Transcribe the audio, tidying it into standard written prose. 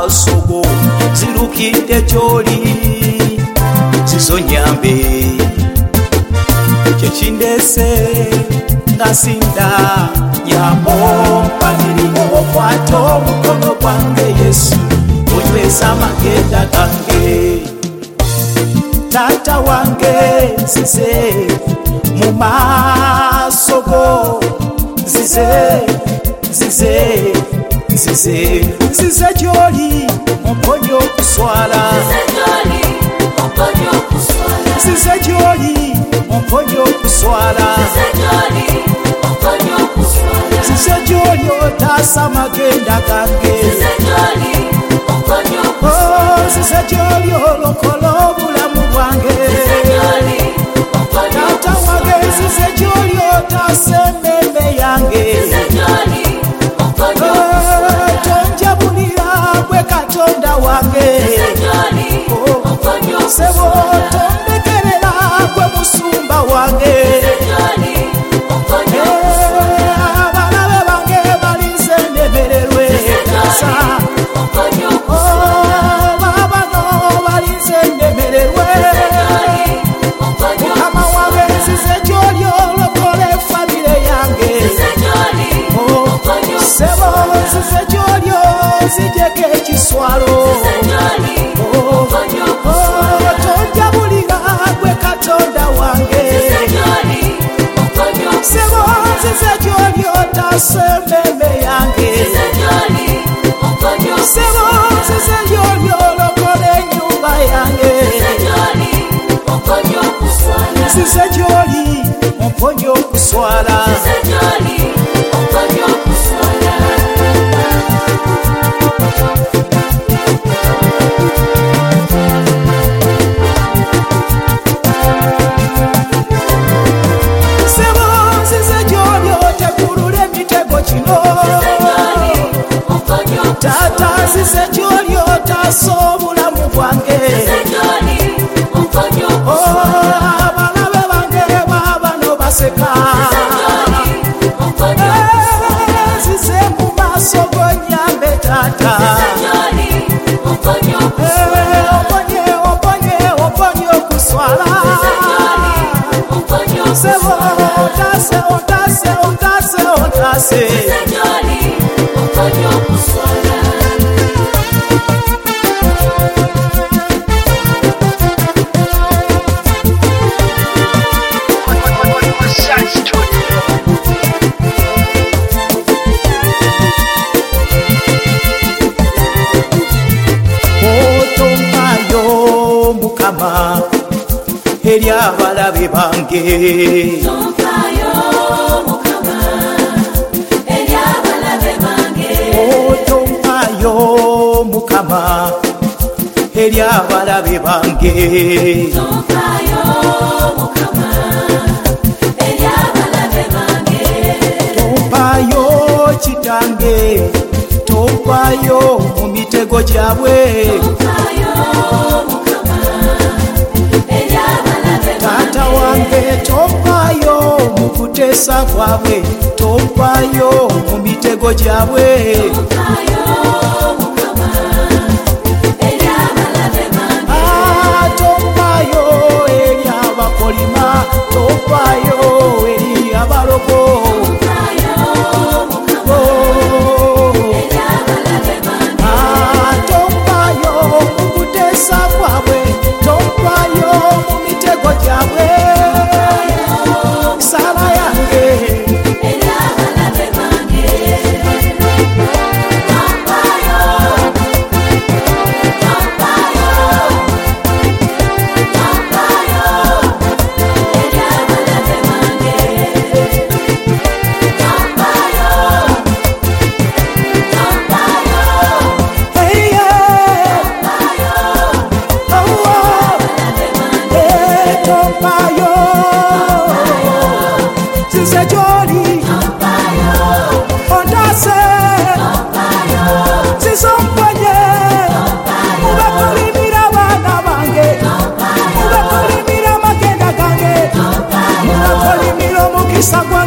masogo zirukidde gy'oli zizonyambe kyekindese nga sinda nyambo mpamirimu okwata omukono gwange Yesu onyweza amagenda gange tata wange nzize mu maaso go nzize gy'oli omponye okuswala nzize gy'oli omponye okuswala nzize gy'oli otaasa amagenda gange nzize gy'oli olokola obulamu bwange tata wange nzize gy'oli otaasa emmeeme yange tonjabulira gwe Katonda wange sebo tondekerera gwe musumba wange abalabe bange balinze ndemererwe babano balinze ndemererwe mukama wange nzize gy'oli olokole famire yange sebo nzize gy'oli ozijeko ekiswalo tonjabulira gwe Katonda wange sebo nzize gy'oli otaasa emmeeme yange sebo nzize gy'oli olokola ennyumba yange nzize gy'oli omponye okuswala sebo nzize gy'oli otekulula emitego kino tata nzize gy'oli otaasa obulamu bwange abalabe bange babano baseka nzize mu maaso g'onyambe tata oponye okuswala sebo ontaase otompayo mukama eri abalabe bange otompayo mukama eri abalabe bange tompayo kitange tompayo mu mitego gyabwe tata wange tompayo mu kuteesa kwabwe tompayo mu mitego gyabwe tompayo eri abakolima tompayo eri abalogo tompayo mu kuteesa kwabwe tompayo mu mitego gyabwe sala yange nzize gy'oli ontaase nzize omponye mubakolimira abaana bange mubakolimira amagenda gange mubakolimira omukisa gwa